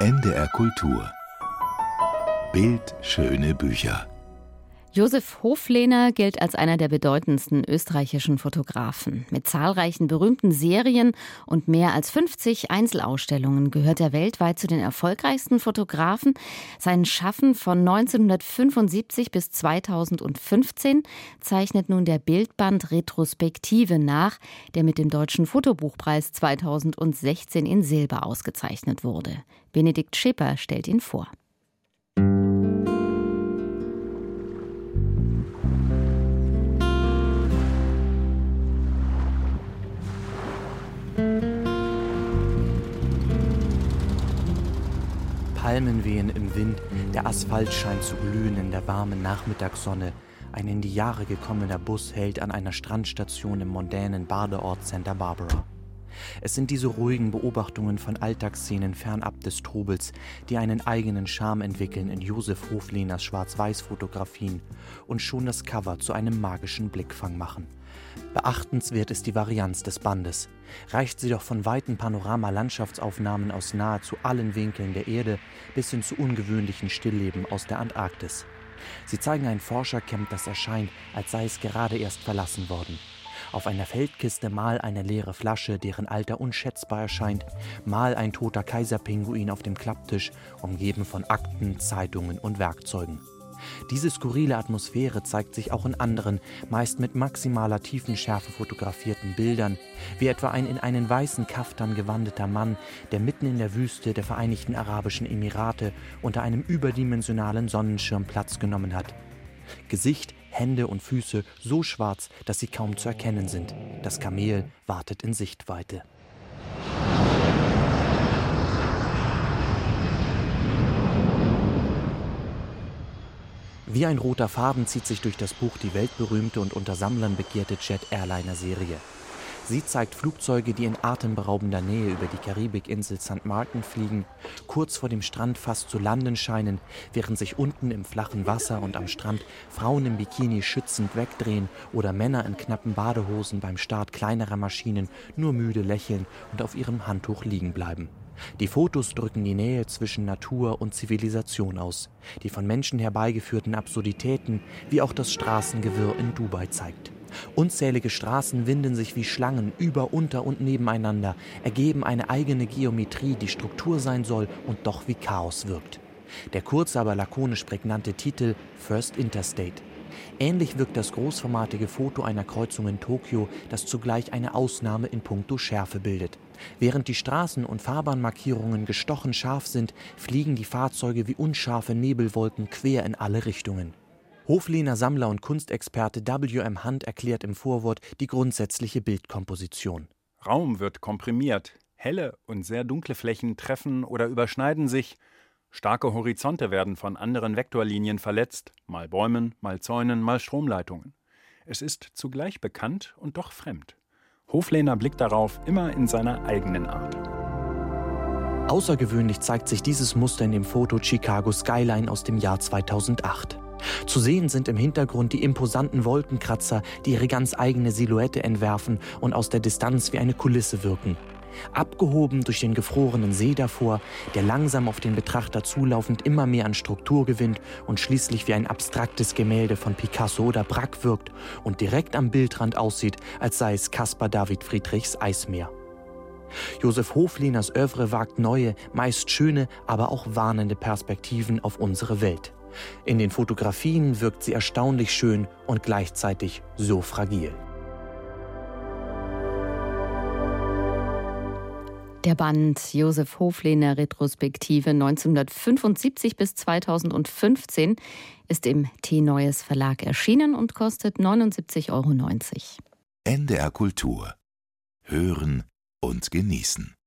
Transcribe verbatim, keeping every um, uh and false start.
N D R Kultur. Bildschöne Bücher. Josef Hoflehner gilt als einer der bedeutendsten österreichischen Fotografen. Mit zahlreichen berühmten Serien und mehr als fünfzig Einzelausstellungen gehört er weltweit zu den erfolgreichsten Fotografen. Sein Schaffen von neunzehnhundertfünfundsiebzig bis zweitausendfünfzehn zeichnet nun der Bildband Retrospektive nach, der mit dem Deutschen Fotobuchpreis zweitausendsechzehn in Silber ausgezeichnet wurde. Benedikt Schipper stellt ihn vor. Palmen wehen im Wind, der Asphalt scheint zu glühen in der warmen Nachmittagssonne. Ein in die Jahre gekommener Bus hält an einer Strandstation im mondänen Badeort Santa Barbara. Es sind diese ruhigen Beobachtungen von Alltagsszenen fernab des Trubels, die einen eigenen Charme entwickeln in Josef Hoflehners Schwarz-Weiß-Fotografien und schon das Cover zu einem magischen Blickfang machen. Beachtenswert ist die Varianz des Bandes. Reicht sie doch von weiten Panorama-Landschaftsaufnahmen aus nahezu allen Winkeln der Erde bis hin zu ungewöhnlichen Stillleben aus der Antarktis. Sie zeigen ein Forschercamp, das erscheint, als sei es gerade erst verlassen worden. Auf einer Feldkiste mal eine leere Flasche, deren Alter unschätzbar erscheint, mal ein toter Kaiserpinguin auf dem Klapptisch, umgeben von Akten, Zeitungen und Werkzeugen. Diese skurrile Atmosphäre zeigt sich auch in anderen, meist mit maximaler Tiefenschärfe fotografierten Bildern, wie etwa ein in einen weißen Kaftan gewandeter Mann, der mitten in der Wüste der Vereinigten Arabischen Emirate unter einem überdimensionalen Sonnenschirm Platz genommen hat. Gesicht, Hände und Füße so schwarz, dass sie kaum zu erkennen sind. Das Kamel wartet in Sichtweite. Wie ein roter Faden zieht sich durch das Buch die weltberühmte und unter Sammlern begehrte Jet-Airliner-Serie. Sie zeigt Flugzeuge, die in atemberaubender Nähe über die Karibikinsel Sankt Martin fliegen, kurz vor dem Strand fast zu landen scheinen, während sich unten im flachen Wasser und am Strand Frauen im Bikini schützend wegdrehen oder Männer in knappen Badehosen beim Start kleinerer Maschinen nur müde lächeln und auf ihrem Handtuch liegen bleiben. Die Fotos drücken die Nähe zwischen Natur und Zivilisation aus, die von Menschen herbeigeführten Absurditäten, wie auch das Straßengewirr in Dubai zeigt. Unzählige Straßen winden sich wie Schlangen über, unter und nebeneinander, ergeben eine eigene Geometrie, die Struktur sein soll und doch wie Chaos wirkt. Der kurze, aber lakonisch prägnante Titel First Interstate. Ähnlich wirkt das großformatige Foto einer Kreuzung in Tokio, das zugleich eine Ausnahme in puncto Schärfe bildet. Während die Straßen- und Fahrbahnmarkierungen gestochen scharf sind, fliegen die Fahrzeuge wie unscharfe Nebelwolken quer in alle Richtungen. Hoflehner Sammler und Kunstexperte W M Hunt erklärt im Vorwort die grundsätzliche Bildkomposition. Raum wird komprimiert, helle und sehr dunkle Flächen treffen oder überschneiden sich, starke Horizonte werden von anderen Vektorlinien verletzt, mal Bäumen, mal Zäunen, mal Stromleitungen. Es ist zugleich bekannt und doch fremd. Hoflehner blickt darauf immer in seiner eigenen Art. Außergewöhnlich zeigt sich dieses Muster in dem Foto Chicago Skyline aus dem Jahr zweitausendacht. Zu sehen sind im Hintergrund die imposanten Wolkenkratzer, die ihre ganz eigene Silhouette entwerfen und aus der Distanz wie eine Kulisse wirken. Abgehoben durch den gefrorenen See davor, der langsam auf den Betrachter zulaufend immer mehr an Struktur gewinnt und schließlich wie ein abstraktes Gemälde von Picasso oder Braque wirkt und direkt am Bildrand aussieht, als sei es Caspar David Friedrichs Eismeer. Josef Hoflehners Œuvre wagt neue, meist schöne, aber auch warnende Perspektiven auf unsere Welt. In den Fotografien wirkt sie erstaunlich schön und gleichzeitig so fragil. Der Band Josef Hoflehner Retrospektive neunzehnhundertfünfundsiebzig bis zweitausendfünfzehn ist im T-Neues Verlag erschienen und kostet neunundsiebzig Euro neunzig. N D R Kultur. Hören und genießen.